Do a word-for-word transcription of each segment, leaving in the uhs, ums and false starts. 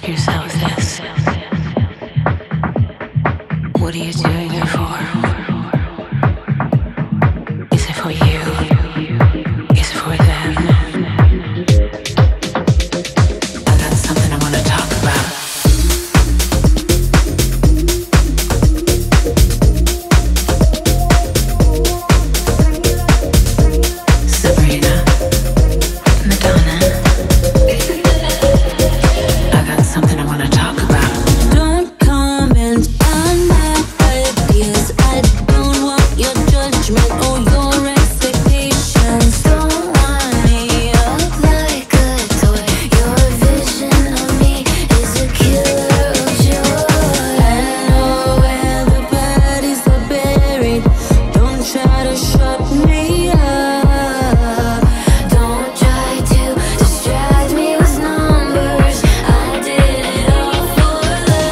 yourself this. What are you doing it for? Is it for you? Is it for them? I got something I want to talk about. Sabrina, Madonna. I got something I want to talk about. Don't comment on my ideas. I don't want your judgment or your expectations. Don't want me up like a toy. Your vision of me is a killer of joy. I know where the bodies are buried. Don't try to shut me up. Don't try to distract me with numbers. I did it all for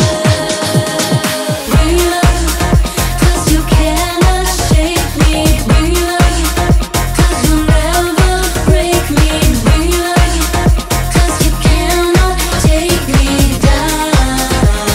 love. Bring love, 'cause you cannot shake me. Bring love, 'cause you'll never break me. Bring love, 'cause you cannot take me down.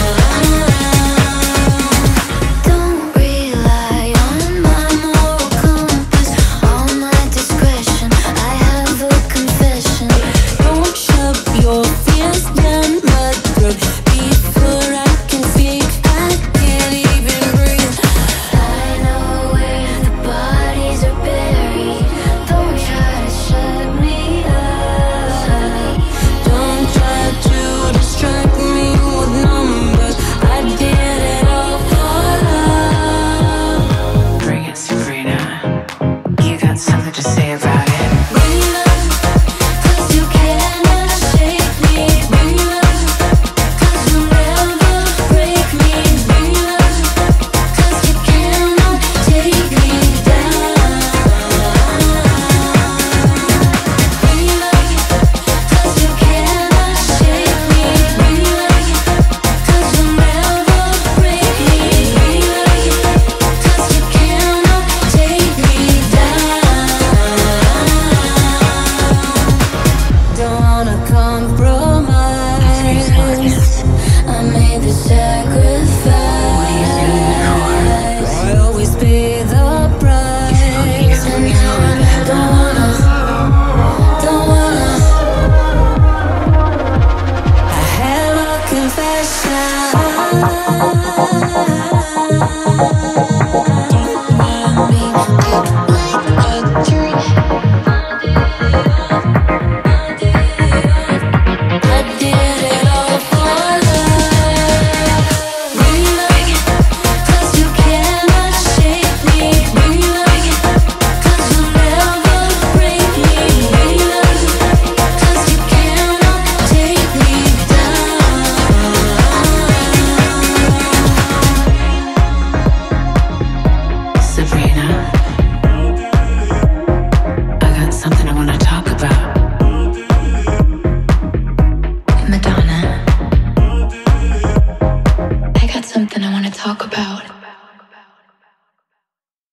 Don't rely on my moral compass, on my discretion. I have a confession. Don't shove your fears down my throat before I can speak. I can't even breathe. I know where the bodies are buried. Don't try to shut me up. Don't try to distract me with numbers. I did it all for love. Bring it, Sabrina. You got something to say about it. Bring love, 'cause you cannot shake me. Bring love, 'cause you'll never break me. Bring love, 'cause you cannot take me down. Bring love, 'cause you cannot shake me. Bring love, 'cause you'll never break me. Bring love, 'cause you cannot take me down. Don't wanna compromise. I made the sacrifice. I always pay the price. And now I don't wanna, don't wanna. I have a confession.